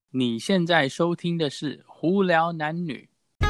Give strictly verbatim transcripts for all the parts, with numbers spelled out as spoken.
你现在收听的是《胡聊男女》。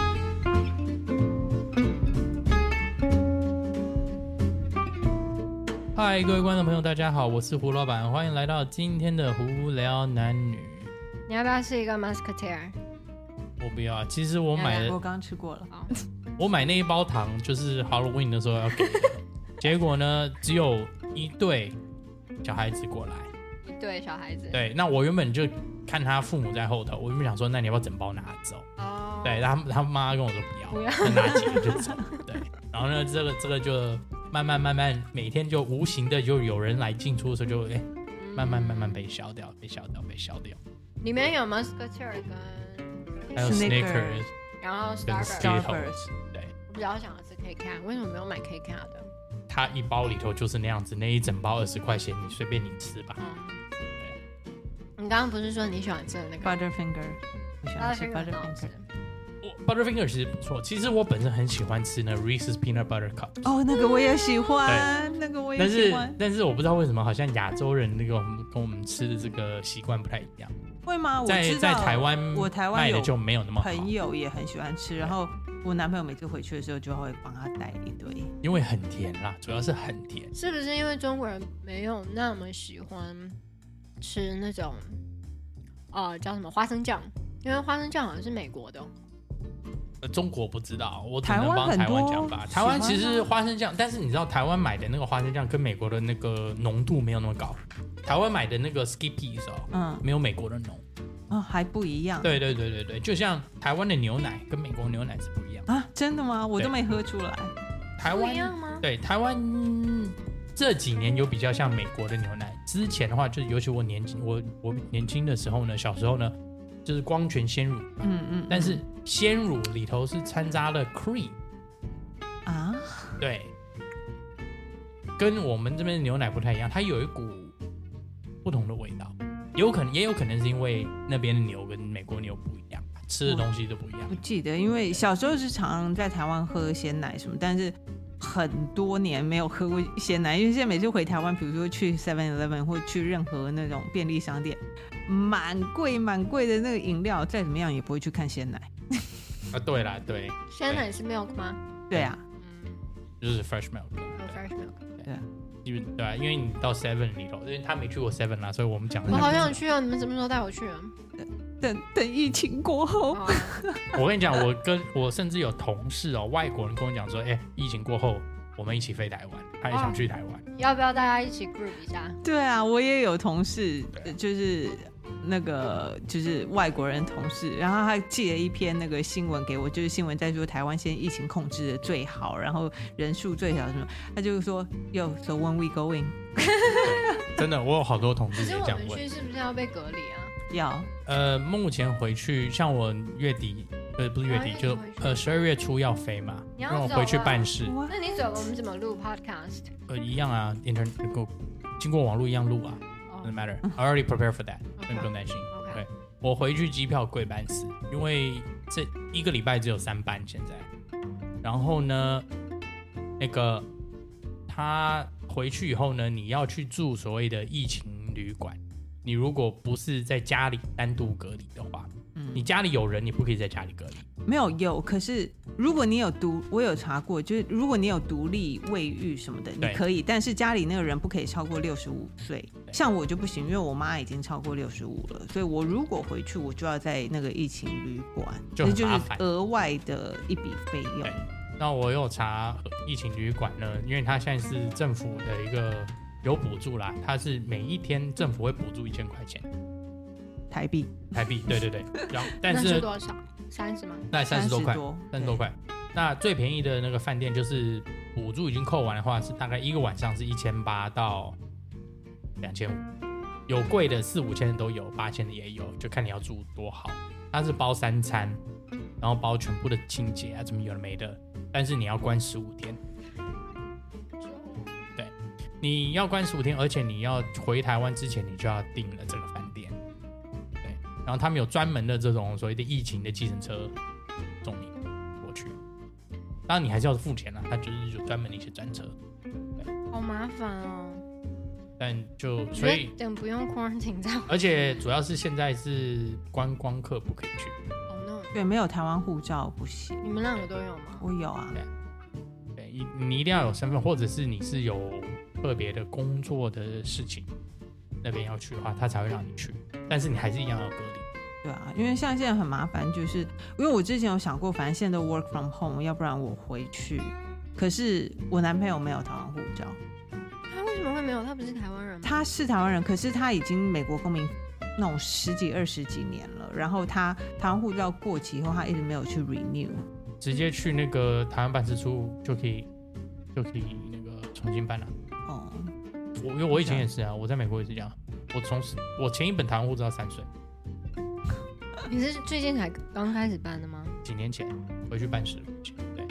嗨，各位观众朋友，大家好，我是胡老板，欢迎来到今天的胡聊男女。 你要不要吃一个 musketeer？ 我不要啊，其实我买了， 我刚刚吃过了。 我买那一包糖就是 Halloween 的时候要给的，结果呢，只有一对小孩子过来。 一对小孩子。 对，那我原本就看他父母在后头，我原本想说，那你要不要整包拿走？哦。对，他他妈跟我说不要， 不要， 就拿几个就走。对，然后呢，这个这个就慢慢慢慢，每天就无形的就有人来进出的时候就，就哎，慢慢慢慢被消掉，被消掉，被消掉。 里面有 musketeer 跟还有 Snickers， 然后 Starburst。对， 我比较想要吃 K K， 为什么没有买 K K 的？ 它一包里头就是那样子，那一整包二十块钱，你随便你吃吧。 嗯，对。你刚刚不是说你喜欢吃的那个 Butterfinger？ 我喜欢吃 Butterfinger。 我 Butterfinger 其实不错，其实我本身很喜欢吃那 Reese's Peanut Butter Cup。 哦，那个我也喜欢，那个我也喜欢。 但是但是我不知道为什么，好像亚洲人那个跟我们吃的这个习惯不太一样。 会吗？我在知道在台湾， 我台湾卖的就没有那么好。 朋友也很喜欢吃，然后我男朋友每次回去的时候就会帮他带一堆， 因为很甜啦，主要是很甜。 是不是因为中国人没有那么喜欢吃那种呃叫什么花生酱？因为花生酱好像是美国的。 呃，中国不知道，我只能帮台湾讲吧。台湾其实花生酱，但是你知道台湾买的那个花生酱跟美国的那个浓度没有那么高。台湾买的那个 Skippy 哦，嗯，没有美国的浓， 哦，还不一样。 对对对对对，就像台湾的牛奶跟美国牛奶是不一样啊，真的吗？我都没喝出来。 台湾不一样吗？ 对，台湾这几年有比较像美国的牛奶，之前的话就是尤其我年轻，我我年轻的时候呢，小时候呢。就是光泉鲜乳，嗯 嗯, 嗯，但是鲜乳里头是掺杂了 cream 啊，对，跟我们这边的牛奶不太一样，它有一股不同的味道，有可能也有可能是因为那边的牛跟美国牛不一样，吃的东西都不一样。 不记得，因为小时候是常常在台湾喝鲜奶什么，但是很多年没有喝过鲜奶，因为现在每次回台湾，比如说去 seven eleven 或去任何那种便利商店。蛮贵蛮贵的那个饮料，再怎么样也不会去看鲜奶。 啊，对啦，对， 鲜奶是 milk 吗？ 对啊， 嗯，就是 fresh milk。 哦 fresh milk。 对啊， 因为对啊，因为你到 seven 里头，因为他没去过 seven 啦，所以我们讲。 我好想去啊！你们什么时候带我去啊？ 等等疫情过后。 哦、 我跟你讲，我跟我甚至有同事哦，外国人跟我讲说，哎、欸，疫情过后我们一起飞台湾，他也想去台湾。 哦、要不要大家一起 group 一下？ 对啊，我也有同事，就是那个就是外国人同事，然后他寄了一篇那个新闻给我，就是新闻在说台湾现在疫情控制的最好，然后人数最少什么，他就说 Yo, so when we going？ 真的，我有好多同事也这样问。 可是我们去是不是要被隔离啊？ 要。 呃，目前回去，像我月底，呃，不是月底，就呃十二月初要飛嘛，让我回去办事。 那你走了，我们怎么录 podcast？ 呃，一样啊 ，internet 经过网络一样录啊。Doesn't matter. I already prepared for that. 不用担心。对，我回去机票贵半死，因为这一个礼拜只有三班现在。然后呢，那个他回去以后呢，你要去住所谓的疫情旅馆。你如果不是在家里单独隔离的话，嗯，你家里有人，你不可以在家里隔离。 没有有，可是如果你有独，我有查过，就是如果你有独立卫浴什么的，你可以，但是家里那个人不可以超过六十五岁。像我就不行，因为我妈已经超过六十五了，所以我如果回去，我就要在那个疫情旅馆， 就很麻烦，就是额外的一笔费用。 那我有查疫情旅馆呢，因为它现在是政府的一个有补助啦，它是每一天政府会补助一千块钱。 台币， 台币，对对对，然后但是那是多少？三十吗？ 那三十多块，三十多块。那最便宜的那个饭店就是补助已经扣完的话，是大概一个晚上是一千八到两千五，有贵的四五千的都有，八千的也有，就看你要住多好。它是包三餐，然后包全部的清洁啊，怎么有的没的，但是你要关十五天。对，你要关十五天，而且你要回台湾之前，你就要订了这个饭店。然后他们有专门的这种所谓的疫情的计程车送你过去，当然你还是要付钱啦，他就是有专门的一些专车。 好麻烦哦。 但就所以等不用 quarantine 再， 而且主要是现在是观光客不可以去。 哦、oh, no. 对，没有台湾护照不行。 你们两个都有吗？ 我有啊。 对，对，你一定要有身份，或者是你是有特别的工作的事情，那边要去的话，他才会让你去。但是你还是一样要隔离。 对啊，因为像现在很麻烦，就是因为我之前有想过，反正现在都 work from home， 要不然我回去。可是我男朋友没有台湾护照。 他为什么会没有？他不是台湾人吗？ 他是台湾人，可是他已经美国公民那种十几二十几年了，然后他台湾护照过期以后，他一直没有去 renew。 直接去那个台湾办事处就可以，就可以那个重新办了。 哦， 我因为我以前也是啊，我在美国也是这样。我从我前一本台湾护照三岁。 你是最近才刚开始办的吗？ 几年前回去办事，对。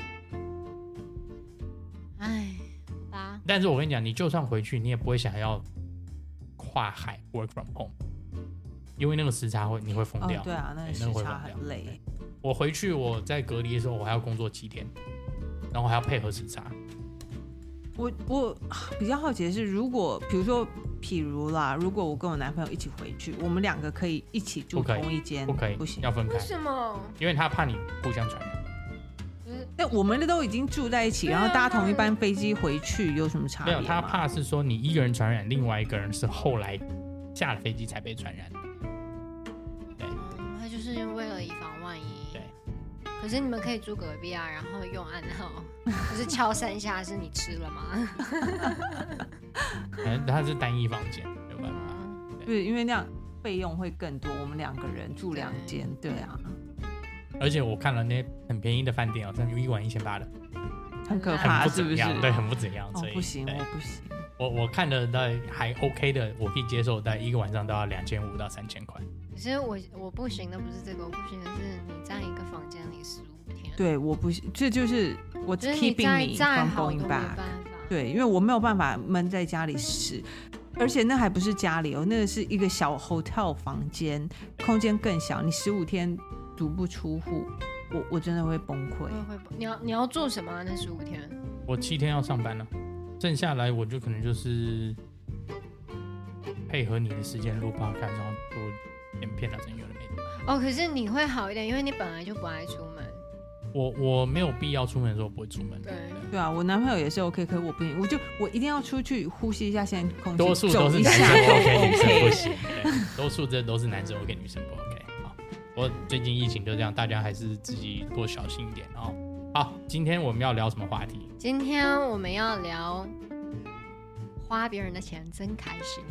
哎，吧。 但是我跟你讲，你就算回去，你也不会想要跨海 work from home， 因为那个时差会你会疯掉。 哦、对啊，那个时差很累。 我回去我在隔离的时候，我还要工作七天，然后还要配合时差。 我我比较好奇的是，如果比如说，譬如啦，如果我跟我男朋友一起回去，我们两个可以一起住同一间， 不可以， 不行， 要分开。 为什么？ 因为他怕你互相传染。 那我们都已经住在一起，然后搭同一班飞机回去，有什么差别吗？ 没有，他怕是说你一个人传染，另外一个人是后来下了飞机才被传染。对， 嗯，他就是为了以防万一。 对。 可是你们可以住隔壁啊，然后用暗号，不是敲三下是你吃了吗？ 反正他是单一房间，没有办法。 对，因为那样费用会更多，我们两个人住两间，对啊。 而且我看了那很便宜的饭店哦，有一晚一千八的， 很可怕，是不是？ 对，很不怎样。 哦，不行，我不行。 我我看的大概还 OK 的，我可以接受，大概一个晚上都要两千五到三千块。 可是我我不行的不是这个，我不行的是你在一个房间里十五天。 对，我不行，这就是我 keeping me from going back。对，因为我没有办法闷在家里死，而且那还不是家里哦，那个是一个小 hotel 房间，空间更小，你十五天足不出户，我我真的会崩溃。 会会，你要你要做什么啊？那十五天？ 我七天要上班了，剩下来我就可能就是配合你的时间录 podcast， 然后做剪片啊，这有的没的。 哦，可是你会好一点，因为你本来就不爱出门。 我我没有必要出门的时候不会出门。 对对啊，我男朋友也是 OK， 可是我不行，我就我一定要出去呼吸一下现在空气。 多数都是男生 OK， 女生不行。对，多数这都是男生 OK， 女生不 OK。好，我最近疫情就这样，大家还是自己多小心一点哦。好，今天我们要聊什么话题？ 今天我们要聊花别人的钱真开心。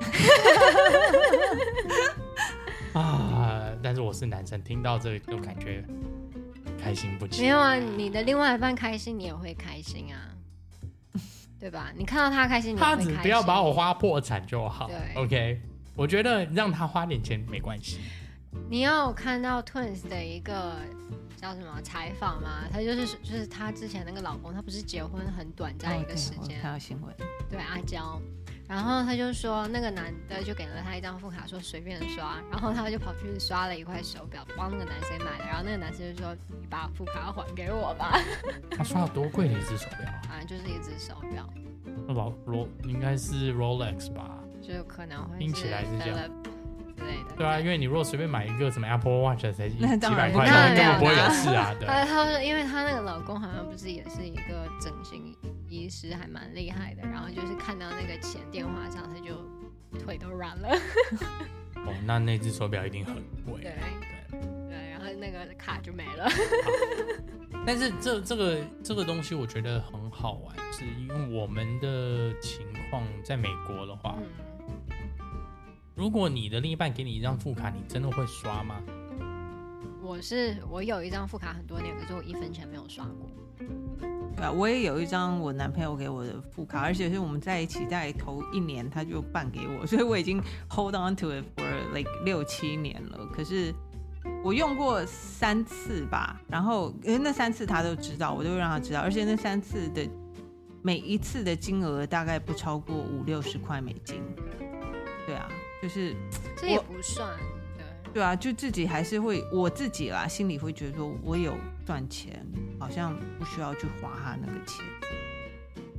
啊！但是我是男生，听到这个就感觉开心不起来。 没有啊，你的另外一半开心，你也会开心啊，对吧？你看到他开心，你也会开心。 他只不要把我花破产就好。 对 ，OK。我觉得让他花点钱没关系。 你要有看到 Twins 的一个叫什么采访吗？他就是就是他之前那个老公，他不是结婚很短暂一个时间， 看到新闻， 对阿娇。然后他就说，那个男的就给了他一张副卡，说随便刷，然后他就跑去刷了一块手表，帮那个男生买的。然后那个男生就说：“你把副卡还给我吧。” 他刷了多贵的一只手表？ 啊，就是一只手表。 老罗应该是 Rolex 吧？ 就可能会听起来是这样之类的。 对啊，因为你如果随便买一个什么 Apple Watch 才几百块， 根本不会有事啊。对。 他他说，因为他那个老公好像不是也是一个整形医师，还蛮厉害的。然后就是看到那个钱电话上，他就腿都软了。 哦，那那只手表一定很贵。 对对对，然后那个卡就没了。 但是这这个这个东西我觉得很好玩，是因为我们的情况在美国的话。嗯，如果你的另一半给你一张副卡，你真的会刷吗？ 我是我有一张副卡很多年，可是我一分钱没有刷过。 对啊，我也有一张我男朋友给我的副卡，而且是我们在一起在头一年他就办给我，所以我已经 hold on to it for like 六七年了。可是我用过三次吧，然后因为那三次他都知道，我都会让他知道，而且那三次的每一次的金额大概不超过五六十块美金。对啊。就是这也不算，对对啊，就自己还是会，我自己啦，心里会觉得说，我有赚钱，好像不需要去花他那个钱。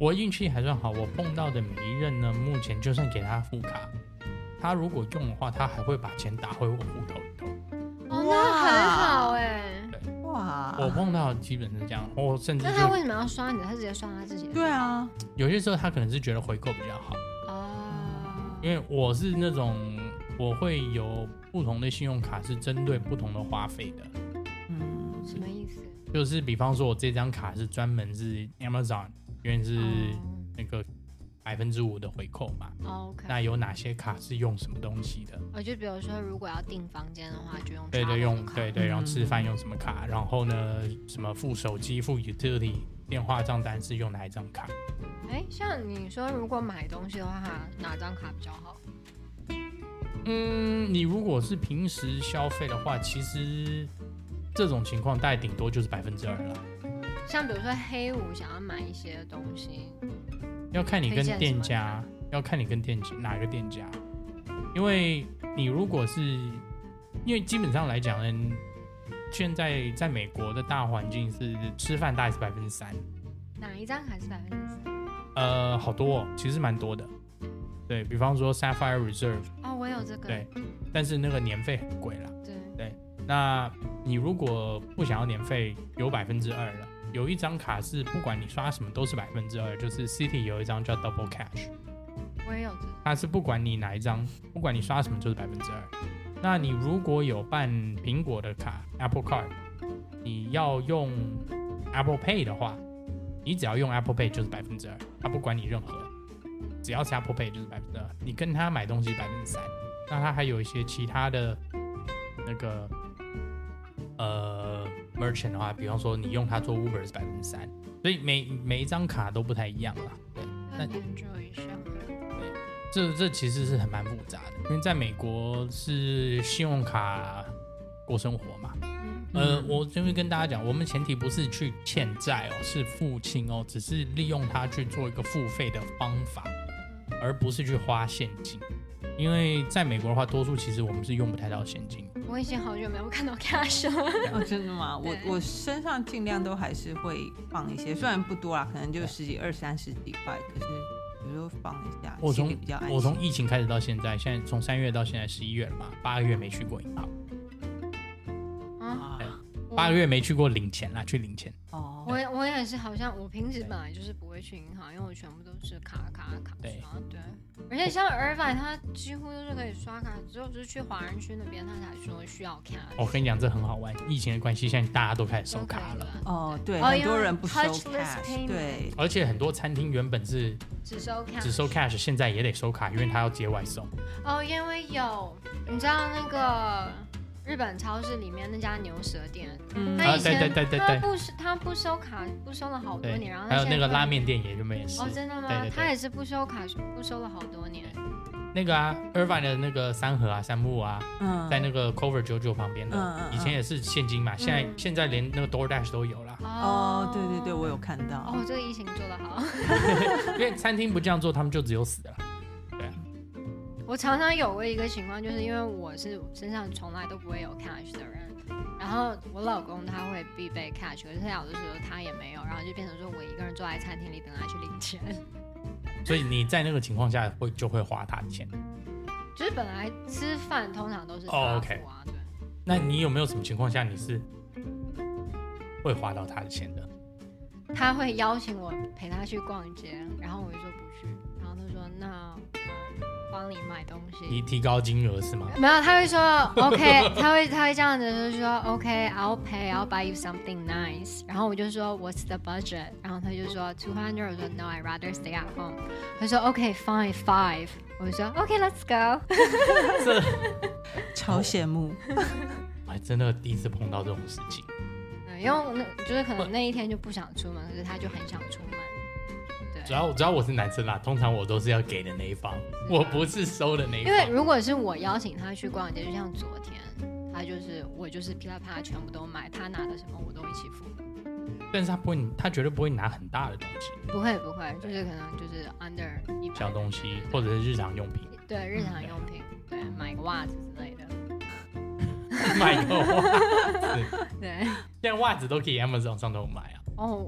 我运气还算好，我碰到的每一任呢，目前就算给他副卡，他如果用的话，他还会把钱打回我户头里头。 哦，那很好哎。 对， 哇， 我碰到基本是这样，我甚至那他为什么要刷你的？他直接刷他自己的？ 对啊， 有些时候他可能是觉得回扣比较好。 哦， 因为我是那种我会有不同的信用卡是针对不同的花费的。 嗯， 什么意思？ 就是比方说我这张卡是专门是 Amazon， 因为是那个百分之五的回扣嘛。 哦 OK。 那有哪些卡是用什么东西的？ 哦，就比如说如果要订房间的话，就用对对用卡对对，然后吃饭用什么卡，然后呢什么付手机付 utility 电话账单是用哪一张卡？ 哎，像你说如果买东西的话，哪张卡比较好？ 嗯，你如果是平时消费的话，其实这种情况大概顶多就是百分之二了。 像比如说黑五想要买一些东西， 要看你跟店家，要看你跟店家哪个店家，因为你如果是，因为基本上来讲呢，现在在美国的大环境是吃饭大概是百分之三， 哪一张卡是百分之三？ 呃，好多哦，其实蛮多的。对，比方说 Sapphire Reserve， 哦，我有这个。 对，但是那个年费很贵啦。 对对，那你如果不想要年费，有百分之二了。有一张卡是不管你刷什么都是百分之二，就是 City 有一张叫 Double Cash， 我也有这个。 它是不管你哪一张，不管你刷什么就是百分之二。那你如果有办苹果的卡 Apple Card， 你要用 Apple Pay 的话，你只要用 Apple Pay 就是百分之二，它不管你任何，只要是 Apple Pay 就是百分之二。你跟他买东西百分之三，那它还有一些其他的那个呃 merchant 的话，比方说你用它做 Uber 是百分之三，所以每每一张卡都不太一样啦。对， 那研究一下。 对，这这其实是很蛮复杂的，因为在美国是信用卡过生活嘛。 嗯、 呃，我这边跟大家讲，我们前提不是去欠债哦，是付清哦，只是利用它去做一个付费的方法，而不是去花现金。因为在美国的话，多数其实我们是用不太到现金。 我已经好久没有看到 cash 了。 哦，真的吗？我我身上尽量都还是会放一些，虽然不多啦，可能就十几、二三十几块，可是有时候放一下， 我从心里比较安心。 我从疫情开始到现在，现在从三月到现在十一月了嘛，八个月没去过银行。 啊， 八个月没去过领钱啦，去领钱。 哦，我我也是，好像我平时本来就是不会去银行，因为我全部都是卡卡卡对刷。对，而且像 Irvine 他几乎都是可以刷卡，只有就是去华人区那边他才说需要 cash。 我跟你讲，这很好玩。疫情的关系，现在大家都开始收卡了。 哦，对， 哦、 很多人不收 cash， 对， 而且很多餐厅原本是只收 cash， 只收 cash， 现在也得收卡，因为他要接外送。 哦，因为有，你知道那个日本超市里面那家牛舌店， 嗯， 他以前、 啊、对对对对对， 他不他不收卡，不收了好多年，然后还有那个拉面店也就没事。 哦，真的吗？ 对对对， 他也是不收卡，不收了好多年。 那个啊 ，Irvine 的那个三和啊、三木啊， 嗯， 在那个 Cover 九九旁边的， 嗯嗯、 以前也是现金嘛， 嗯、 现在现在连那个 DoorDash 都有了。 哦，对对对，我有看到。 哦，这个疫情做得好。 因为餐厅不这样做，他们就只有死了。对啊。 我常常有过一个情况，就是因为我是身上从来都不会有 cash 的人，然后我老公他会必备 cash， 可是他有的时候他也没有，然后就变成说我一个人坐在餐厅里等他去领钱。 所以你在那个情况下会就会花他的钱。 就是本来吃饭通常都是他付啊、 啊 oh, okay. 对。 那你有没有什么情况下你是会花到他的钱的？ 他会邀请我陪他去逛街，然后我就说不去，然后他说那帮你买东西。 你提高金额是吗？ 没有，他会说 OK， 他会他会这样子就说 OK，I'll pay，I'll buy you something nice。然后我就说 What's the budget？ 然後他就說 two hundred， 我說 No，I rather stay at home。他說 OK，fine five， 我就說 OK，let's go。 這超羨慕， 我還真的第一次碰到這種事情。 因為我那就是可能那一天就不想出門，可是他就很想出門。 主要主要我是男生啦，通常我都是要给的那一方，我不是收的那一方。 因为如果是我邀请他去逛街，就像昨天，他就是我就是噼里啪啦全部都买，他拿的什么我都一起付。 但是他不会，他绝对不会拿很大的东西。 不会不会，就是可能就是 under 一百小东西或者是日常用品。 对，日常用品，对，买个袜子之类的。 买个袜子， 对， 现在袜子都可以 Amazon 上头买啊。 哦，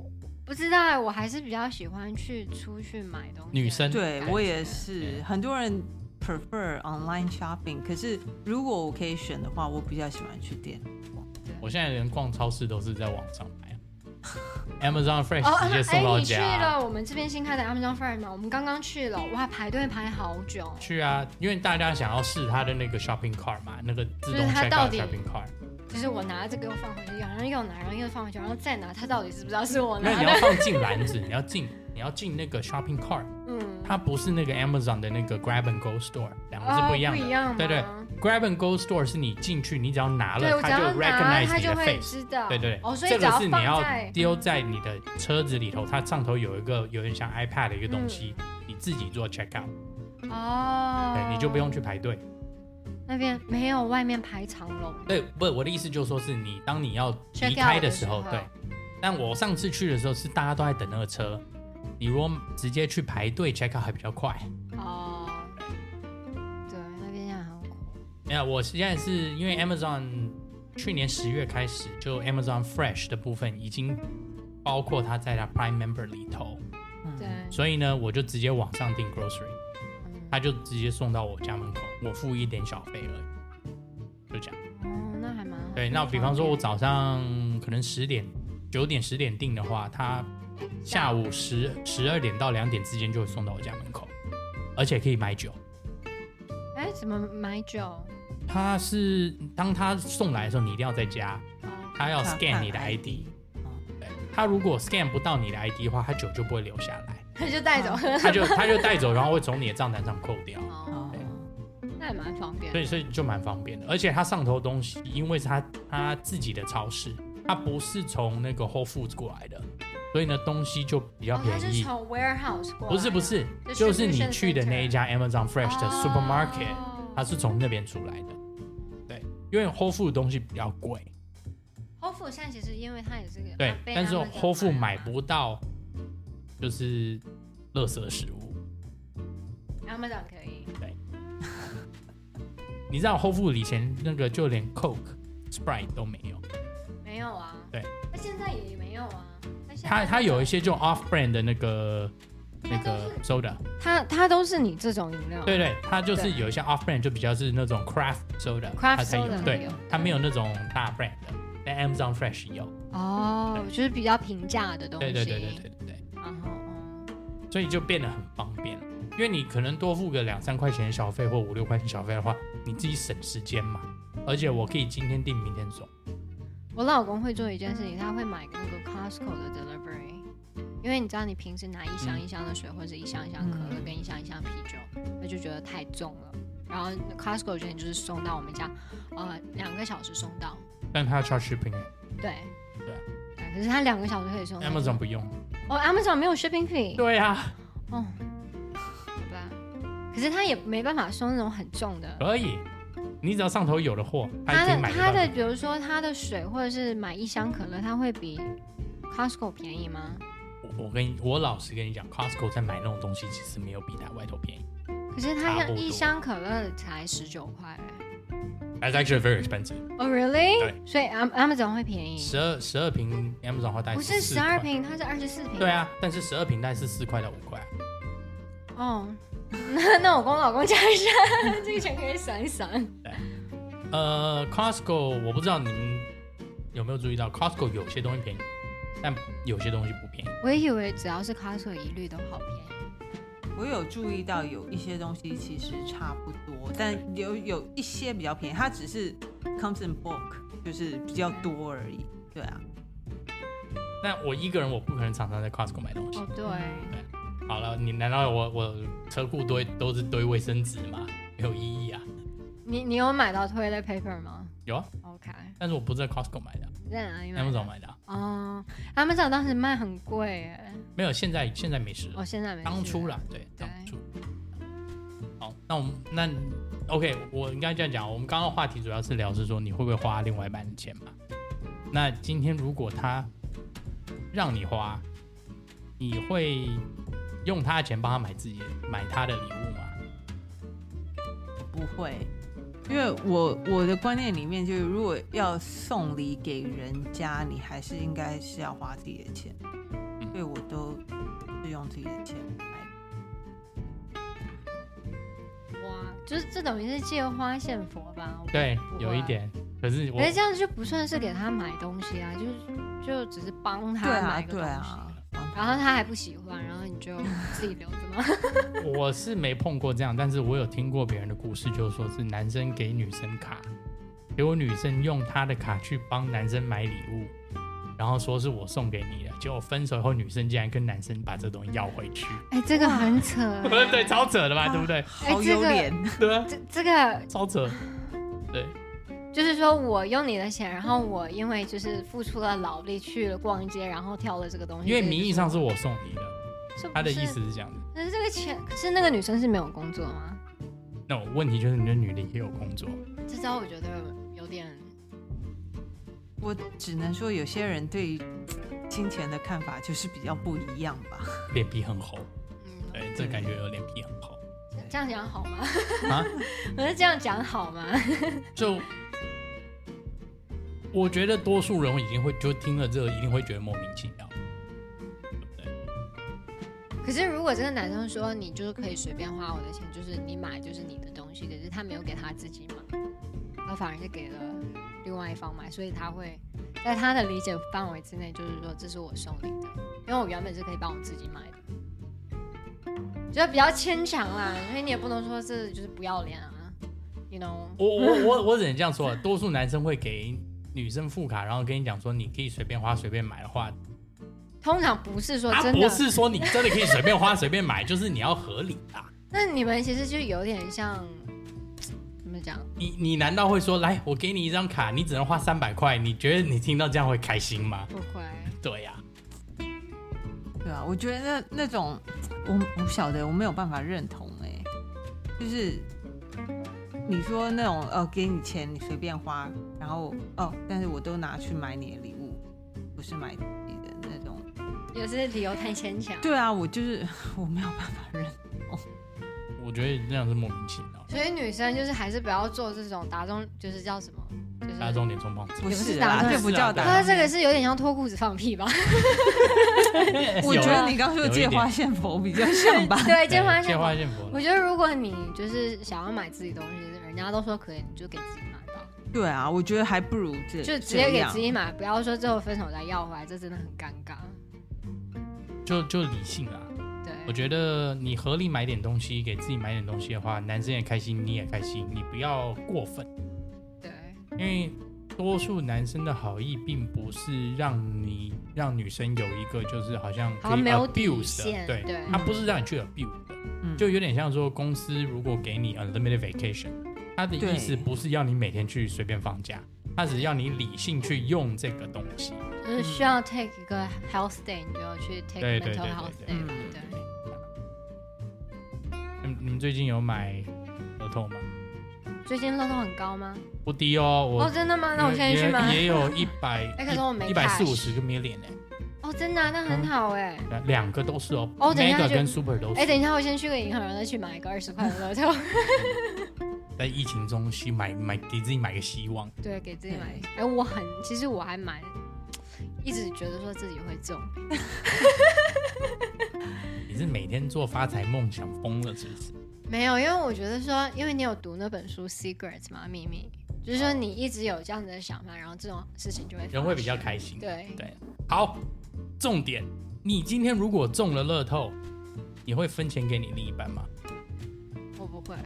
不知道哎，我还是比较喜欢去出去买东西。 女生对我也是，很多人 prefer online shopping， 可是如果我可以选的话，我比较喜欢去店里逛。 我现在连逛超市都是在网上买。Amazon Fresh 哦， 直接送到家。 哎，你去了我们这边新开的 Amazon Fresh 吗？我们刚刚去了，哇，排队排好久。 去啊，因为大家想要试它的那个 shopping cart 嘛，那个自动 check out shopping cart。 就是我拿这个又放回去，然后又拿，然后又放回去，然后再拿，它到底知不知道是我拿的？ 那你要放进篮子，你要进，你要进那个 shopping cart。嗯，它不是那个 Amazon 的那个 Grab and Go Store， 两个是不一样的。 哦、不一样对对 ，Grab and Go Store 是你进去，你只要拿了，它就 recognize 你的 face。 对对对， 哦，所以这个是你要在丢在你的车子里头，它上头有一个有点像 iPad 的一个东西，嗯、你自己做 check out。 哦， 对，你就不用去排队。 那边没有外面排长龙。 对，不，我的意思就是说，是你当你要离开的时候，对。但我上次去的时候是大家都在等那个车，你如果直接去排队 check out 还比较快。 哦，对，那边现在很苦。 没有，我现在是因为 Amazon 去年十月开始，就 Amazon Fresh 的部分已经包括它在它 Prime Member 里头， 对， 所以呢，我就直接网上订 grocery。他就直接送到我家门口，我付一点小费而已，就这样。 哦，那还蛮好。 对，那比方说我早上可能十点、九点、十点订的话，他下午十十二点到两点之间就会送到我家门口，而且可以买酒。 哎，怎么买酒？ 他是当他送来的时候，你一定要在家，他要 scan 你的 I D。对，他如果 scan 不到你的 I D 的话，他酒就不会留下来。 他就带走， 他就他就带走，然后会从你的账单上扣掉。 哦，那也蛮方便的。 所以所以就蛮方便的，而且他上头东西，因为是他他自己的超市，他不是从那个 Whole Foods 过来的，所以呢东西就比较便宜。 哦、他是从 warehouse 过来？ 不是不是，就是你去的那一家 Amazon Fresh 的 supermarket，、哦、它是从那边出来的。对，因为 Whole Foods 的东西比较贵。 Whole Foods 现在其实因为它也是个对，但是 Whole Foods 买不到。就是垃圾食物 ，Amazon 可以。 对，你知道 Whole Foods 以前那个就连 Coke、Sprite 都没有。 没有啊。 对。 那现在也没有啊。 它它有一些就 off brand 的那个那个 soda。 它它都是你这种饮料。 对对，它就是有一些 off brand 就比较是那种 craft soda，craft soda 对，它没有那种大 brand 的，但 Amazon Fresh 有。 哦，就是比较平价的东西。 对对对对对对对。 然后。 所以就变得很方便，因为你可能多付个两三块钱的小费或五六块钱小费的话，你自己省时间嘛。而且我可以今天订，明天送。 我老公会做一件事情，他会买那个 Costco 的 delivery， 因为你知道你平时拿一箱一箱的水、嗯、或者一箱一箱可乐跟一箱一箱啤酒，他就觉得太重了。然后 Costco 觉得就是送到我们家，呃，两个小时送到。 但他要 charge shipping。 对。 对。 可是他两个小时可以送。 Amazon 不用。 哦 ，Amazon 没有 shipping fee。 对啊。 哦，好吧。可是他也没办法送那种很重的。 可以，你只要上头有的货， 他的他的， 比如说他的水或者是买一箱可乐，他会比 Costco 便宜吗？ 我我跟你，我老实跟你讲 ，Costco 在买那种东西其实没有比他外头便宜。 可是他像一箱可乐才十九块。 That's actually very expensive. Oh, really? 对， 所以 Amazon 会便宜。 十二十二瓶 Amazon 会带不是十二瓶，它是二十四瓶。 对啊，但是十二瓶大概是四块到五块。 哦，那那我跟我老公讲一下，这个钱可以省一省。 对，呃 ，Costco 我不知道你们有没有注意到 ，Costco 有些东西便宜，但有些东西不便宜。 我以为只要是 Costco 一律都好便宜。 我有注意到有一些东西其实差不多，但有有一些比较便宜，它只是 comes in bulk， 就是比较多而已。对啊。 那我一个人我不可能常常在 Costco 买东西。 哦，对。 对。好了，你难道我我车库堆都是堆卫生纸吗？没有意义啊。 你你有买到 toilet paper 吗？ 有啊。 OK。 但是我不是在 Costco 买的。 在哪里买的 ？Amazon 买的。 哦 ，Amazon 当时卖很贵哎。 没有，现在现在没事了。 哦，现在没事。 当初啦，对，当初。好，那我们那 OK， 我应该这样讲，我们刚刚话题主要是聊是说你会不会花另外一半的钱嘛？那今天如果他让你花，你会用他的钱帮他买自己买他的礼物吗？ 不会。因为我我的观念里面就是，如果要送礼给人家，你还是应该是要花自己的钱。 嗯， 所以我都是用自己的钱买。 哇，就是这等于是借花献佛吧？ 对，有一点。可是我， 可是这样就不算是给他买东西啊，就是就只是帮他买个东西， 对啊，对啊， 然后他还不喜欢，然后你就自己留着吗？ 我是没碰过这样，但是我有听过别人的故事，就是说是男生给女生卡，结果女生用他的卡去帮男生买礼物，然后说是我送给你的，结果分手以后女生竟然跟男生把这东西要回去。 哎，这个很扯、欸， 对，超扯的吧，对不对？ 好有脸， 对啊， 这这个超扯，对。 就是说我用你的钱，然后我因为就是付出了劳力去了逛街，然后挑了这个东西， 因为名义上是我送你的， 是他的意思是这样的。 可是这个钱，可是那个女生是没有工作吗？ 那、no, 问题就是你的女的也有工作， 这招我觉得有点， 我只能说有些人对金钱的看法就是比较不一样吧。 脸皮很厚， 嗯， 对，这感觉有脸皮很厚。 这样讲好吗？ 啊？ 我是这样讲好吗？ 就我觉得多数人已经会就听了这个，一定会觉得莫名其妙，对不对？ 可是如果这个男生说你就是可以随便花我的钱，就是你买就是你的东西，可是他没有给他自己买，他反而是给了另外一方买，所以他会在他的理解范围之内，就是说这是我送你的，因为我原本是可以帮我自己买的，觉得比较牵强啦，因为你也不能说这就是不要脸啊 ，you know？ 我我我我只能这样说，多数男生会给女生副卡，然后跟你讲说你可以随便花随便买的话， 通常不是说真的， 他不是说你真的可以随便花随便买，就是你要合理啊。 那你们其实就有点像怎么讲？ 你你难道会说来我给你一张卡，你只能花三百块？你觉得你听到这样会开心吗？ 不会。 对呀、啊， 对啊，我觉得那那种我我晓得我没有办法认同哎、欸，就是你说那种呃给你钱你随便花，然后哦，但是我都拿去买你的礼物，不是买自己的那种， 有些理由太牵强。 对啊，我就是我没有办法认同。 我觉得这样是莫名其妙。 所以女生就是还是不要做这种打中，就是叫什么，就是打肿脸充胖子。 不是打啦，这不叫打。 他这个是有点像脱裤子放屁吧？ 我觉得你刚说借花献佛比较像吧？ 对，借花献佛。 献佛。 我觉得如果你就是想要买自己东西，人家都说可以，你就给自己买吧。 对啊，我觉得还不如这就直接给自己买，不要说最后分手再要回来，这真的很尴尬。 就就理性啦。 对， 我觉得你合理买点东西，给自己买点东西的话，男生也开心，你也开心，你不要过分。 对， 因为多数男生的好意并不是让你让女生有一个就是好像可以 abuse 的，对， 对， 他不是让你去 abuse 的，嗯、就有点像说公司如果给你 unlimited vacation， 他的意思不是要你每天去随便放假，他只是要你理性去用这个东西。 就是需要 take 一个 health day， 你就要去 take 对对 mental 对 health 对 day， 对对。 你你们最近有买乐透吗？ 最近乐透很高吗？ 不低哦，我哦真的吗？那我现在去买。 也有一百， 哎，可是我没一百四五十个 million 哎。 哦，真的、啊，那很好哎、欸。 两、嗯、个都是哦。 哦，等一下 Mega 跟 Super 都是。 哎，等一下，我先去个银行，然后再去买一个二十块的乐透。 在疫情中去买买给自己买个希望。 对，给自己买。哎，我很，其实我还蛮一直觉得说自己会中。 你是每天做发财梦想疯了是不是？ 没有，因为我觉得说，因为你有读那本书《Secrets》嘛，秘密，就是说你一直有这样子的想法，然后这种事情就会人会比较开心。 对对，好，重点，你今天如果中了乐透，你会分钱给你另一半吗？ 我不会。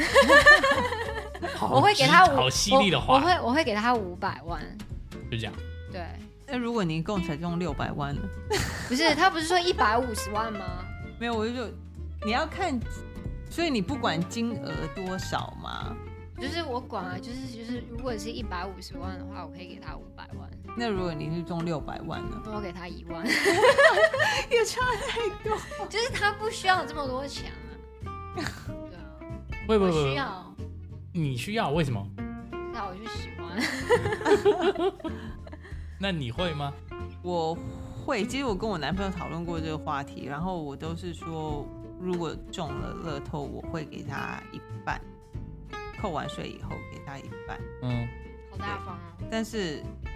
我会给他五， 好犀利的话， 我, 我会我会给他五百万， 就这样。 对。 那如果你一共才中六百万呢？ 不是，他不是说一百五十万吗？ 没有，我就说你要看。所以你不管金额多少吗？ 就是我管啊，就是就是，如果是一百五十万的话，我可以给他五百万。 那如果你是中六百万呢？ 那我给他一万， 也差太多。 就是他不需要这么多钱啊。对啊， 会不会需要？ 你需要？为什么？ 那我就喜欢。 那你会吗？ 我会。其实我跟我男朋友讨论过这个话题，然后我都是说。如果中了乐透，我会给他一半，扣完税以后给他一半。 嗯，好大方哦。 但是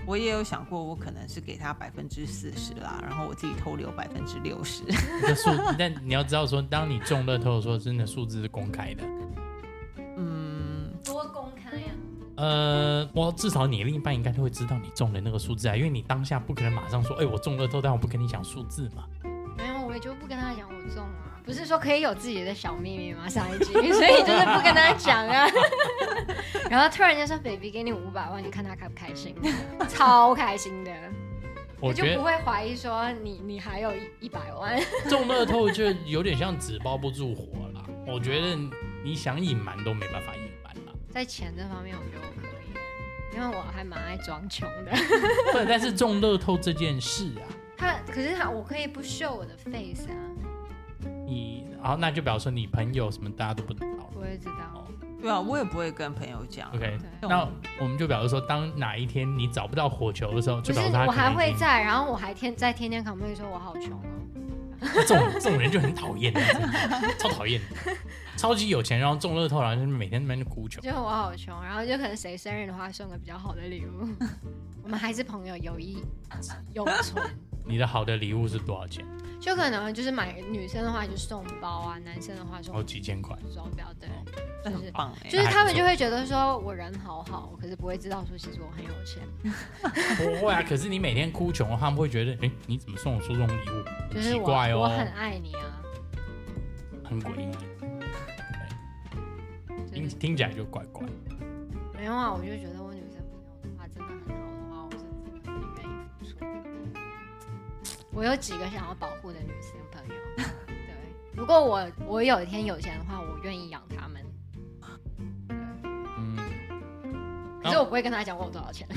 我也有想过，我可能是给他百分之四十啦，然后我自己偷留百分之六十。 但你要知道说，当你中乐透的时候，真的数字是公开的。 嗯， 多公开呀、啊？ 呃，我至少你另一半应该都会知道你中的那个数字啊，因为你当下不可能马上说，哎、欸，我中乐透，但我不跟你讲数字嘛。 没有，我也就不跟他讲我中啊。不是说可以有自己的小秘密吗？上一集，所以就是不跟他讲啊。然后突然间说 ，baby 给你五百万，你看他开不开心？超开心的。我就不会怀疑说你你还有一百万。 中乐透就有点像纸包不住火啦。我觉得你想隐瞒都没办法隐瞒啦。 在钱这方面，我觉得我可以，因为我还蛮爱装穷的。 对，但是中乐透这件事啊， 他可是他我可以不秀我的 face 啊。 你好，那就表示说你朋友什么大家都不知道， 不会知道。 哦、 对啊，我也不会跟朋友讲。 OK， 那我们就表示说，当哪一天你找不到火球的时候，就表示他我还会在，然后我还天在天天 complain 说我好穷哦。 这种这种人就很讨厌，超讨厌的，超级有钱，然后中乐透，然后每天在那边哭穷。 就我好穷，然后就可能谁生日的话送个比较好的礼物。我们还是朋友，友谊永存。 你的好的礼物是多少钱？ 就可能就是买女生的话就送包啊，男生的话送哦几千块手表，对， 那很棒哎。 就是他们就会觉得说我人好好，可是不会知道说其实我很有钱。 不会啊，可是你每天哭穷，他们会觉得，哎，你怎么送我出这种礼物？ 就是奇怪哦， 我很爱你啊， 很诡异，听听起来就怪怪。 没有啊，我就觉得我女生朋友的话真的很好的话，我是真的很愿意付出。我有几个想要保护的女生朋友，对，如果我我有一天有钱的话，我愿意养他们。嗯，可是我不会跟他讲我有多少钱。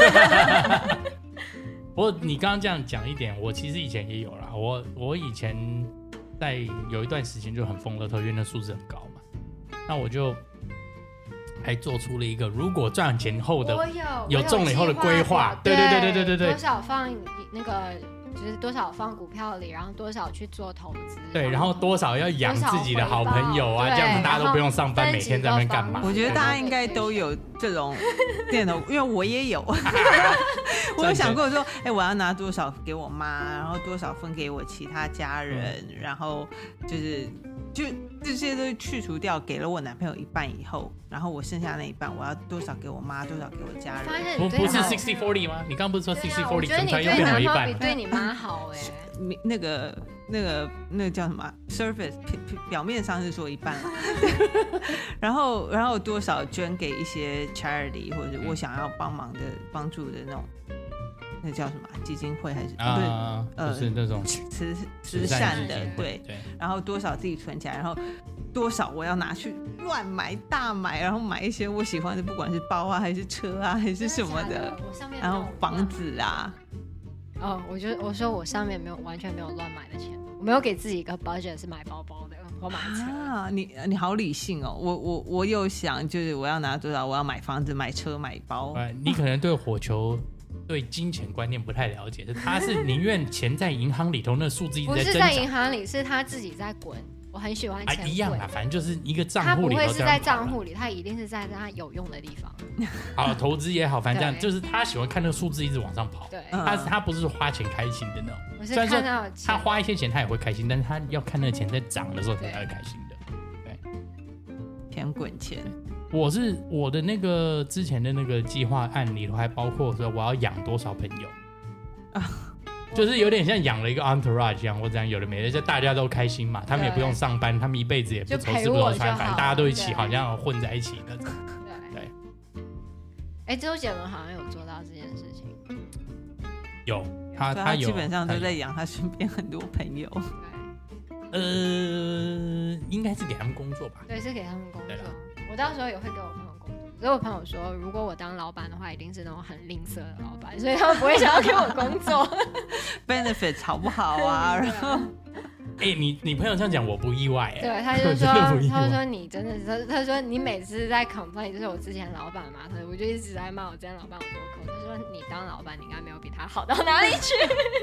不过你刚刚这样讲一点，我其实以前也有啦。我我以前在有一段时间就很疯乐透，因为那数字很高嘛，那我就还做出了一个如果赚钱后的我有有中了以后的规划，对对对对对对对， 多少放那个。就是多少放股票里，然后多少去做投资， 对，然后多少要养自己的好朋友啊，这样子大家都不用上班，每天在那边干嘛？ 我觉得大家应该都有这种电脑，因为我也有。我有想过说，哎、欸，我要拿多少给我妈，然后多少分给我其他家人，嗯、然后就是就这些都去除掉，给了我男朋友一半以后，然后我剩下那一半，我要多少给我妈，多少给我家人。 不不是 sixty forty 吗？你刚刚不是说 sixty forty 分出来又变回一半？ 比对你妈好哎、欸。 那个那个那个叫什么 ？surface 表面上是说一半，然后然后多少捐给一些 charity 或者我想要帮忙的帮助的那种。那叫什么基金会还是啊？不是那种慈慈善的，对对。然后多少自己存起来，然后多少我要拿去乱买大买，然后买一些我喜欢的，不管是包啊，还是车啊，还是什么的。然后房子啊。 哦，我就我说我上面没有完全没有乱买的钱，我没有给自己一个 budget 是买包包的，我买车。 啊，你你好理性哦！我我我有想，就是我要拿多少，我要买房子、买车、买包。 你可能对火球。对金钱观念不太了解，他是宁愿钱在银行里头，那数字一直在增长。 不是在银行里，是他自己在滚。我很喜欢钱滚、啊、 一样啊，反正就是一个账户里头。 他不会是在账户里，他一定是在他有用的地方。 好，投资也好，反正这样就是他喜欢看那个数字一直往上跑。 对， 他他不是花钱开心的那种。 我是看到他花一些钱他也会开心，但是他要看那个钱在涨的时候才会开心的。对， 钱滚钱。 我是我的那个之前的那个计划案里头还包括说我要养多少朋友啊，就是有点像养了一个 entourage 一样，或这样有的没的，就大家都开心嘛，他们也不用上班，他们一辈子也不愁吃不愁穿，反正大家都一起，好像混在一起那种。对， 哎，周杰伦好像有做到这件事情。 有，他他有， 基本上都在养他身边很多朋友。 呃，应该是给他们工作吧？ 对，是给他们工作。我到时候也会给我朋友工作，所以我朋友说，如果我当老板的话，一定是那种很吝啬的老板，所以他们不会想要给我工作。 benefits 好不好啊？然后， 哎、欸，你你朋友这样讲，我不意外哎、欸。 对，他就说，他就说你真的是，他说你每次在 complain 就是我之前老板嘛，他我就一直在骂我之前老板有多抠。他说你当老板，你应该没有比他好到哪里去。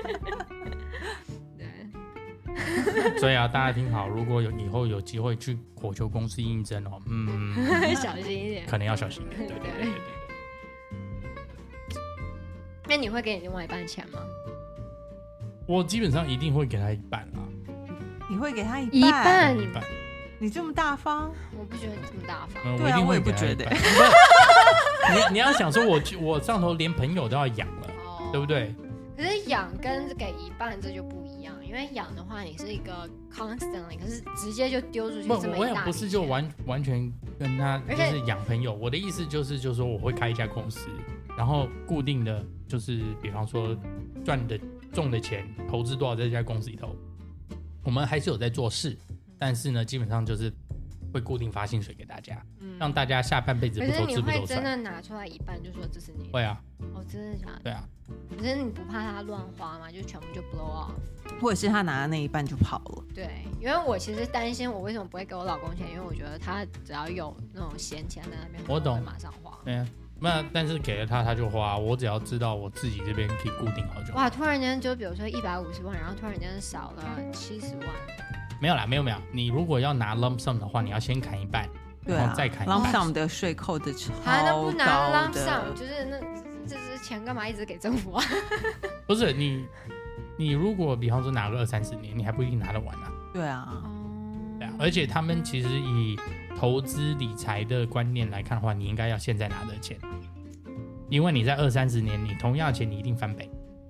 所以啊，大家听好，如果有以后有机会去火球公司应征哦，嗯， 小心一点， 可能要小心一点。对对对对对。 那你会给你另外一半钱吗？ 我基本上一定会给他一半啦。 你会给他一半？ 一半， 一半。 你这么大方？ 我不觉得你这么大方。 嗯， 对啊， 我一定会我也不觉得。 你你要想说我，我上头连朋友都要养了，哦、对不对？ 可是养跟给一半这就不一样，因为养的话你是一个 constantly， 可是直接就丢出去这么一大笔钱。 我想不是就完完全跟他就是养朋友。我的意思就是，就是说我会开一家公司，然后固定的就是，比方说赚的中的钱投资多少在这家公司里头，我们还是有在做事，但是呢，基本上就是会固定发薪水给大家，嗯、让大家下半辈子不愁吃不愁穿。 可是你会真的拿出来一半就说这是你的？ 会啊。 哦，真的假的？ 对啊。 可是你不怕他乱花吗？就全部就 blow off， 或者是他拿的那一半就跑了？ 对，因为我其实担心我为什么不会给我老公钱，因为我觉得他只要有那种闲钱在那边， 我懂， 会马上花。 对啊。那但是给了他他就花，我只要知道我自己这边可以固定好就好。 哇，突然间就比如说一百五十万，然后突然间少了七十万。 没有啦，没有没有。你如果要拿 lump sum 的话，你要先砍一半， 对啊， 然后再砍一半。 lump sum 的税扣的超高的。 啊，那不拿 lump sum， 就是那这这钱干嘛一直给政府啊？ 不是你，你如果比方说拿个二三十年，你还不一定拿得完啊。 对啊， 对啊，而且他们其实以投资理财的观念来看的话，你应该要现在拿的钱。因为你在二三十年，你同样的钱你一定翻倍，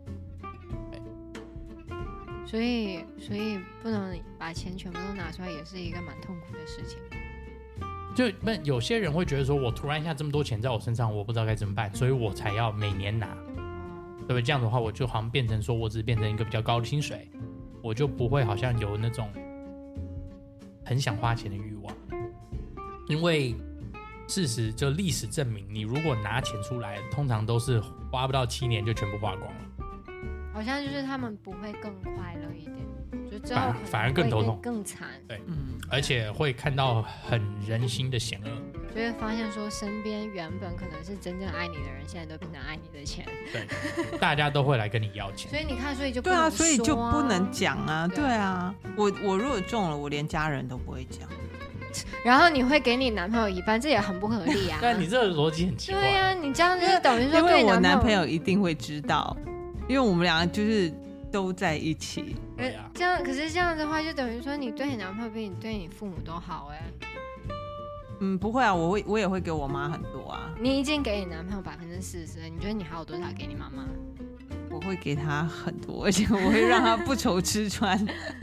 所以所以不能把钱全部都拿出来，也是一个蛮痛苦的事情。 就那有些人会觉得说，我突然一下这么多钱在我身上，我不知道该怎么办，所以我才要每年拿，对不对？这样的话，我就好像变成说我只变成一个比较高的薪水，我就不会好像有那种很想花钱的欲望，因为。事实就历史证明，你如果拿钱出来，通常都是花不到七年就全部花光了。 好像就是他们不会更快乐一点，就之后反而更头痛、 更惨。 对，嗯，而且会看到很人心的险恶， 就会发现说身边原本可能是真正爱你的人，现在都变成爱你的钱。 对，大家都会来跟你要钱。 所以你看，所以就不能说啊， 对啊，所以就不能讲啊，对啊，我我如果中了，我连家人都不会讲。 然后你会给你男朋友一半，这也很不合理啊！ 对，你这个逻辑很奇怪。 对啊，你这样就是等于说， 因为我男朋友一定会知道，因为我们两个就是都在一起。 对啊， 这样可是这样的话，就等于说你对你男朋友比你对你父母都好哎、欸。 嗯，不会啊，我会我也会给我妈很多啊。 你已经给你男朋友百分之四十，你觉得你还有多少给你妈妈？ 我会给他很多，而且我会让他不愁吃穿。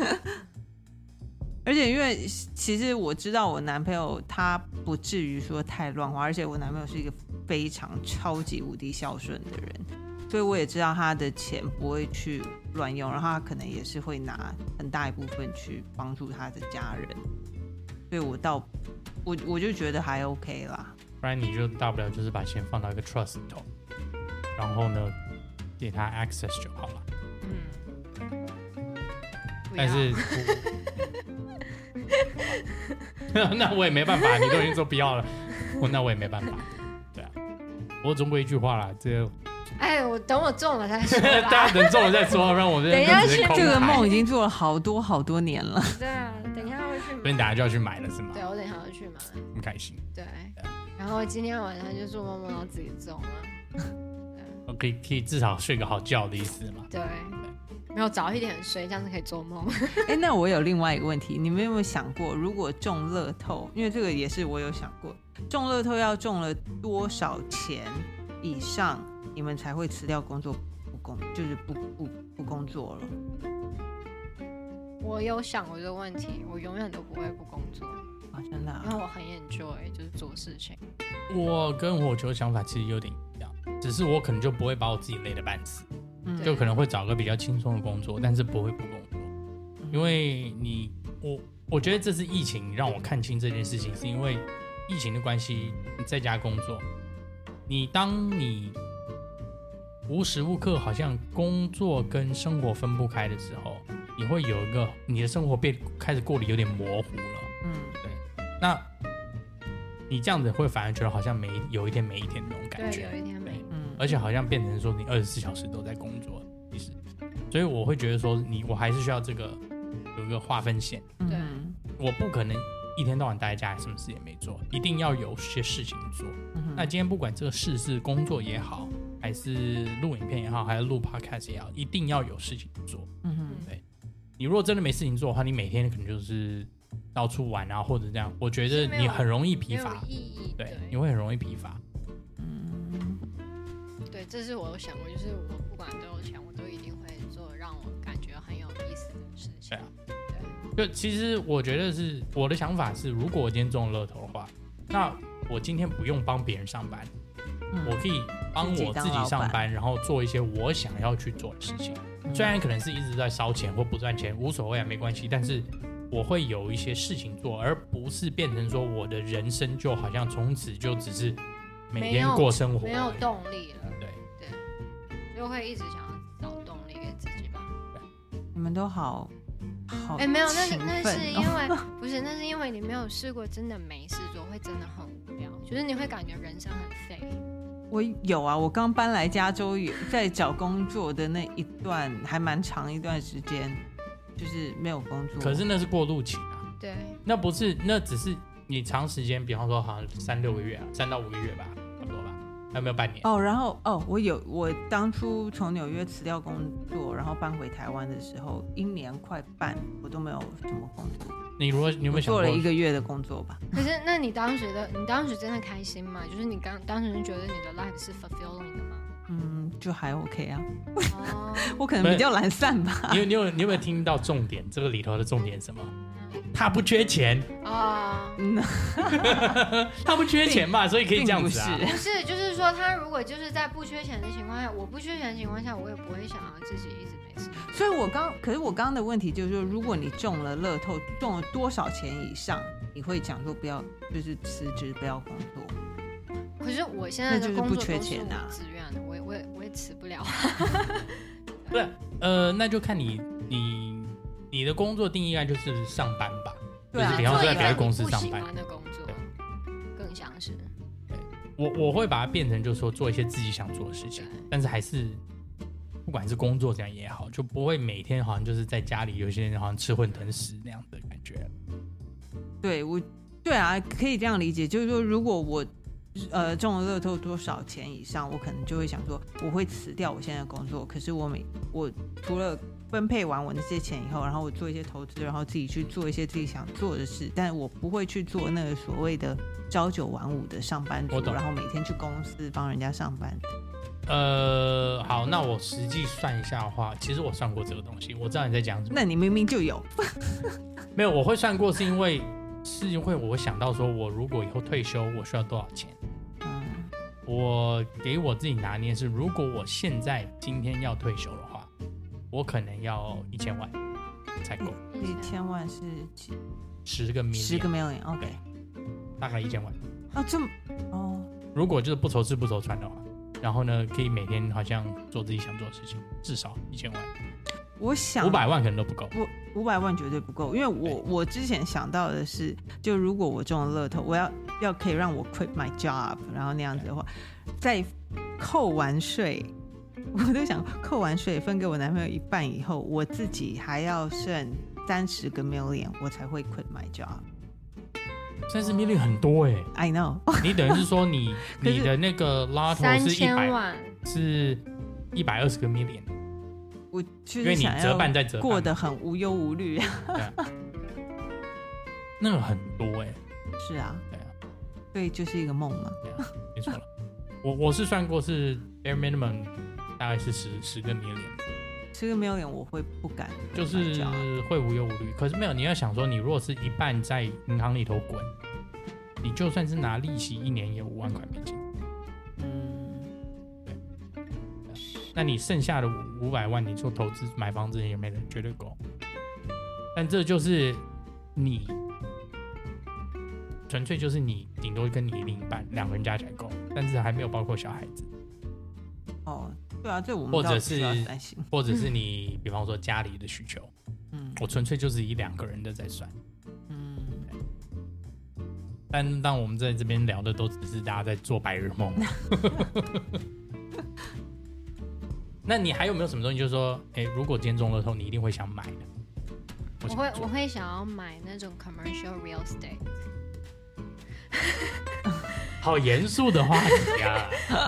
而且因为其实我知道我男朋友他不至于说太乱花，而且我男朋友是一个非常超级无敌孝顺的人，所以我也知道他的钱不会去乱用，然后他可能也是会拿很大一部分去帮助他的家人，所以我倒我我就觉得还 OK 啦。 不然你就大不了就是把钱放到一个 trust 里头，然后呢给他 access 就好了。嗯，但是那我也没办法，你都已经说不要了，那我也没办法。对啊，我总归一句话啦，这个， 哎，我等我中了再说。 大家等中了再说，让我这等一下去这个梦已经做了好多好多年了。 对啊，等一下会去买。 所以你等下就要去买了是吗？ 对，我等一下要去买。 很开心。 对，然后今天晚上就做梦梦到自己中了。 我可以可以至少睡个好觉的意思嘛？ 对。没有早一点睡，这样子可以做梦。 哎，那我有另外一个问题，你们有没有想过，如果中乐透，因为这个也是我有想过，中乐透要中了多少钱以上，你们才会辞掉工作不工，就是不不不工作了？ 我有想过这个问题，我永远都不会不工作啊，真的、啊， 因为我很 enjoy 就是做事情。 我跟火球想法其实有点一样，只是我可能就不会把我自己累得半死。就可能会找个比较轻松的工作，但是不会不工作，因为你我我觉得这是疫情让我看清这件事情，是因为疫情的关系，你在家工作，你当你无时无刻好像工作跟生活分不开的时候，你会有一个你的生活变开始过得有点模糊了，嗯，对，那你这样子会反而觉得好像每有一天没一天那种感觉， 对，有一天没。 而且好像变成说你二十四小时都在工作，其实，所以我会觉得说你我还是需要这个有一个划分线。 对， 我不可能一天到晚待在家里什么事也没做，一定要有些事情做。嗯、那今天不管这个事是工作也好， 还是录影片也好，还是录 podcast 也好，一定要有事情做。嗯哼，对。你如果真的没事情做的话，你每天可能就是到处玩啊，或者这样，我觉得你很容易疲乏， 没有意义， 对，对你会很容易疲乏。 嗯，对，这是我有想过，就是我不管多有钱，我都一定会做让我感觉很有意思的事情。 对啊，对，就其实我觉得是我的想法是，如果我今天中了乐透的话，那我今天不用帮别人上班，嗯、我可以帮我自己上班，然后做一些我想要去做的事情。虽然可能是一直在烧钱或不赚钱，无所谓啊，没关系。但是我会有一些事情做，而不是变成说我的人生就好像从此就只是每天过生活， 没有动力了。 对对，就会一直想要找动力给自己吧。 你们都好好， 哎、欸，没有，那那是因为不是，那是因为你没有试过，真的没事做，会真的很无聊，就是你会感觉人生很废。 我有啊，我刚搬来加州，在找工作的那一段还蛮长一段时间，就是没有工作。 可是那是过渡期啊， 对， 那不是，那只是你长时间，比方说好像三六个月啊，三到五个月吧，差不多吧，还有没有半年？ 哦，然后哦，我有，我当初从纽约辞掉工作，然后搬回台湾的时候，一年快半我都没有什么工作。 你如果你有没有想过做了一个月的工作吧？ 可是，那你当时的你当时真的开心吗？就是你刚当时觉得你的 life 是 fulfilling 的吗？ 嗯，就还 OK 啊。 哦， 我可能比较懒散吧。 你有你有你有没有听到重点？这个里头的重点是什么？他不缺钱啊， 嗯， 他不缺钱嘛，所以可以这样子啊。 不是，就是说他如果就是在不缺钱的情况下，我不缺钱的情况下，我也不会想要自己一直没事。 所以我刚，可是我刚刚的问题就是说，如果你中了乐透，中了多少钱以上，你会讲说不要，就是辞职，不要工作。 可是我现在的工作都是我啊， 自愿的，我也我也我也辞不了。 不是，呃，那就看你你。你的工作定义应该就是上班吧， 对啊， 就是比方说在别的公司上班。 不喜欢的工作，更像是。 我我会把它变成就是说做一些自己想做的事情，但是还是不管是工作这样也好，就不会每天好像就是在家里，有些人好像吃混沌食那样的感觉。 对，我对啊，可以这样理解，就是说如果我呃中了乐透多少钱以上，我可能就会想说我会辞掉我现在的工作，可是我每我除了分配完我那些钱以后，然后我做一些投资，然后自己去做一些自己想做的事，但我不会去做那个所谓的朝九晚五的上班族，然后每天去公司帮人家上班。 呃，好，那我实际算一下的话，其实我算过这个东西，我知道你在讲什么。 那你明明就有。 没有，我会算过是因为是因为我想到说我如果以后退休我需要多少钱。嗯，我给我自己拿捏是，如果我现在今天要退休的话，我可能要一千万才够。 一千万是几？ 十个 million， 十个 million，OK，、okay. 大概一千万。 哦，这么哦。如果就是不愁吃不愁穿的话，然后呢，可以每天好像做自己想做的事情，至少一千万。 我想五百万可能都不够。 我五百万绝对不够，因为我我之前想到的是，就如果我中了乐透，我要要可以让我 quit my job， 然后那样子的话，再扣完税。我都想扣完税分给我男朋友一半以后，我自己还要剩三十个 million， 我才会 quit my job。 三十 million 很多哎、 欸、，I know 。 你等于是说你你的那个拉头是一百万， 是一百二十个 million。 我就是想要过得很无忧无虑。 对啊，那个很多哎、欸。 是啊， 对啊， 对，就是一个梦嘛。 对啊，没错了。我我是算过是 bare minimum。大概是十十个 million， 十个 million 我会不敢， 就是会无忧无虑。可是没有，你要想说，你如果是一半在银行里头滚，你就算是拿利息，一年也五万块美金。嗯，对。那你剩下的五百万，你做投资买房子也没人绝对够。但这就是你纯粹就是你顶多跟你另一半两个人加起来够，但是还没有包括小孩子。 哦。对啊，这我们或者是或者是你比方说家里的需求，嗯，我纯粹就是以两个人的在算，嗯，但当我们在这边聊的都只是大家在做白日梦。那你还有没有什么东西，就是说，哎，如果今天中乐透，你一定会想买的？ 我会我会想要买那种 commercial real estate。 好严肃的话题啊！ 啊，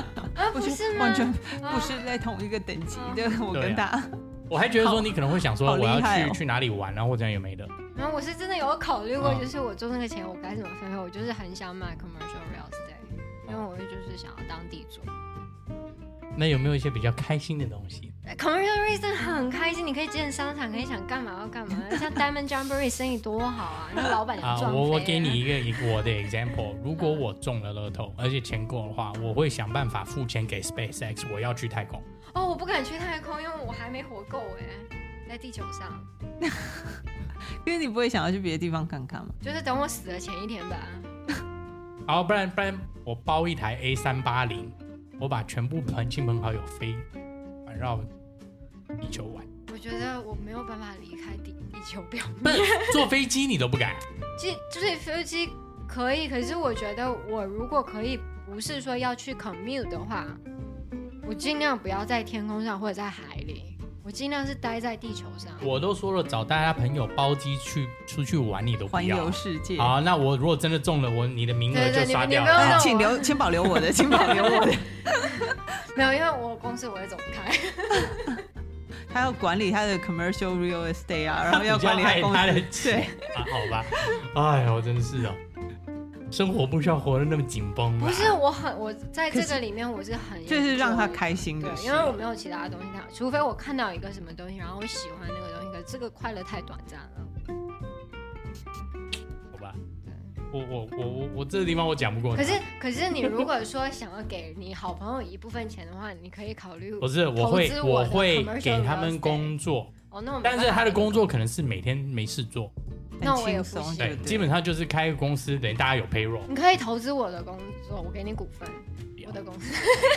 啊，不是吗？ 完全不是在同一个等级的，啊、我跟他、啊。 我还觉得说你可能会想说我要去、 哦、 去哪里玩啊，或者有没的。 然后我是真的有考虑过，就是我中那个钱我该怎么分配，我就是很想买 commercial real estate， 因为我就是想要当地主。 那有没有一些比较开心的东西 ？Commercial real estate 很开心，你可以建商场，可以想干嘛要干嘛。像 Diamond Jamboree 生意多好啊，那老板娘赚飞了。 啊，我我给你一个我的 example， 如果我中了乐透，而且钱够的话，我会想办法付钱给 SpaceX， 我要去太空。 哦，我不敢去太空，因为我还没活够哎，在地球上。 因为你不会想要去别的地方看看吗？ 就是等我死的前一天吧。 好，不然不然我包一台 A 三八零，我把全部朋亲朋好友飞环绕地球玩。 我觉得我没有办法离开地地球表面。 不是坐飞机你都不敢？ 就就是飞机可以，可是我觉得我如果可以，不是说要去 commute 的话。我尽量不要在天空上或者在海里，我尽量是待在地球上。 我都说了，找大家朋友包机去出去玩，你都不要环游世界。 好，那我如果真的中了，我你的名额就刷掉了。 对对对， 请留，请保留我的，请保留我的。 没有，因为我公司我会走不开。 他要管理他的 commercial real estate 啊，然后要管理他公司他的对、 啊，好吧。哎呀，我真的是哦。生活不需要活得那么紧绷、啊。 不是，我很我在这个里面我是很就是让他开心的事，因为我没有其他的东西看，除非我看到一个什么东西，然后我喜欢那个东西，可是这个快乐太短暂了。 好吧，我我我我我这个地方我讲不过。 可是可是你如果说想要给你好朋友一部分钱的话，你可以考虑不是我会我会给他们工作， 哦，那我但是他的工作可能是每天没事做。 那我也不行， 对，基本上就是开个公司，等于大家有 payroll。 你可以投资我的工作，我给你股份，我的公司，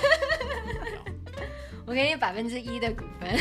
我给你百分之一的股份。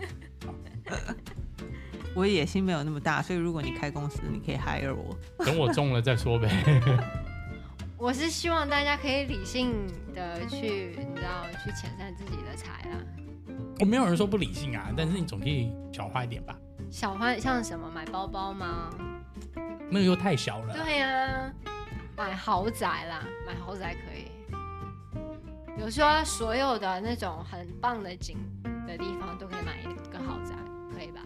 我野心没有那么大，所以如果你开公司，你可以 hire 我。 等我中了再说呗。 我是希望大家可以理性的去，你知道，去遣散自己的财啦。 我没有人说不理性啊，但是你总可以小花一点吧。 小花像什么？买包包吗？ 那个又太小了。 对呀、啊，买豪宅啦，买豪宅可以。比如说所有的那种很棒的景的地方都可以买一个豪宅，可以吧？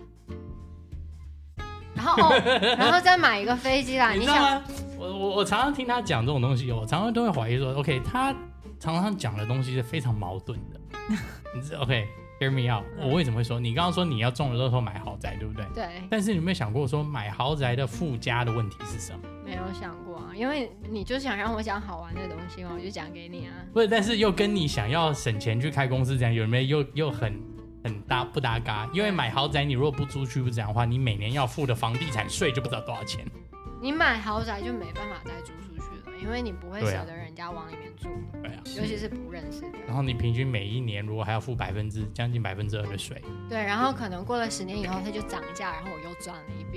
然后哦，然后再买一个飞机啦。 你知道吗？我我我常常听他讲这种东西，我常常都会怀疑说 ，OK， 他常常讲的东西是非常矛盾的。你知道 OK？Hear me out，、嗯、我为什么会说？你刚刚说你要中了乐透买豪宅，对不对？ 对。 但是你有没有想过说买豪宅的附加的问题是什么？ 没有想过啊，因为你就想让我讲好玩的东西嘛，我就讲给你啊。 不是，但是又跟你想要省钱去开公司这样，有没有又又很很搭不搭嘎？因为买豪宅，你如果不租去不这样的话，你每年要付的房地产税就不知道多少钱。 你买豪宅就没办法再租出去了，因为你不会舍得人家往里面住， 对啊， 尤其是不认识的。 然后你平均每一年如果还要付百分之将近百分之二的税， 对，然后可能过了十年以后它就涨价，然后我又赚了一笔。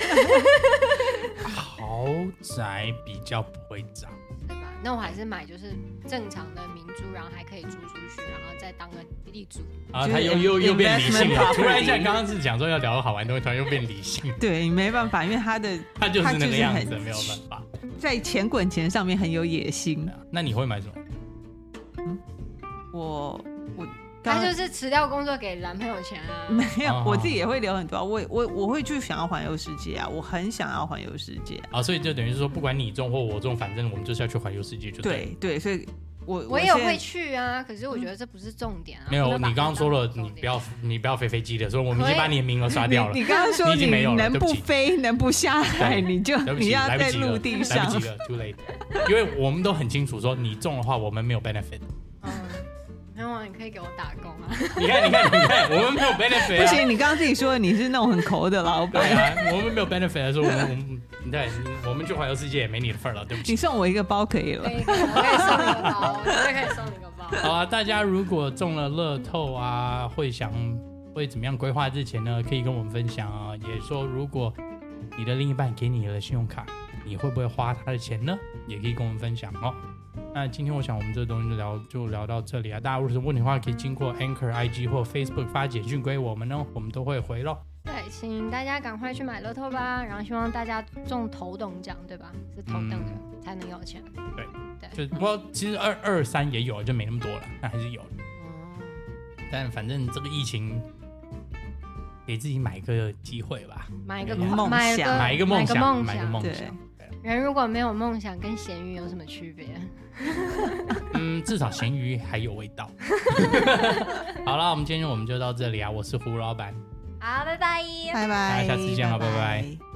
豪宅比较不会涨， 对吧？那我还是买就是正常的民租，然后还可以租出去，然后再当个地主。 啊，他又又又变理性了。突然一下，刚刚是讲说要聊好玩的东西，突然又变理性。 对，你没办法，因为他的他就是那个样子，没有办法。 在钱滚钱上面很有野心。 那你会买什么？ 嗯，我我他就是辞掉工作给男朋友钱啊。 没有，我自己也会留很多、啊。我我我会去想要环游世界啊，我很想要环游世界啊。 啊，所以就等于是说，不管你中或我中，反正我们就是要去环游世界就对。对对，所以我我也会去啊，可是我觉得这不是重点啊。 没有，你刚刚说了，你不要你不要飞飞机的，所以我们已经把你的名额刷掉了。 你, 你刚刚说你能不飞能不下海，你就你要在陆地上。 来不及了 ，too late。因为我们都很清楚说，你中的话，我们没有 benefit。 嗯，没有啊，你可以给我打工啊。 你看，你看，你看，我们没有 benefit、啊。 不行，你刚刚自己说你是那种很抠的老板。 对啊，我们没有 benefit 的时候，我们我们对，我们去环游世界也没你的份了，对不起。 你送我一个包可以了。 可以，我可以送你个包，我绝对可以送你个包。 好啊，大家如果中了乐透啊，会想会怎么样规划之前呢？可以跟我们分享啊。也说，如果你的另一半给你的信用卡，你会不会花他的钱呢？也可以跟我们分享哦。那今天我想我们这个东西就聊就聊到这里啊。大家如果有问题的话，可以经过 Anchor、I G 或 Facebook 发简讯给我们哦，我们都会回咯。 对，请大家赶快去买乐透吧，然后希望大家中头等奖，对吧？是头等的、嗯、才能有钱。 对对， 就不过其实二二三也有，就没那么多了，但还是有的。但反正这个疫情，给自己买个机会吧， 买一个梦想， 买一个梦想，买个梦想。 人如果没有梦想，跟咸鱼有什么区别？ 嗯，至少咸鱼还有味道。好了，我们今天我们就到这里啊！我是胡老板， 好，拜拜， 拜拜， 大家下次见了，拜拜。 拜拜。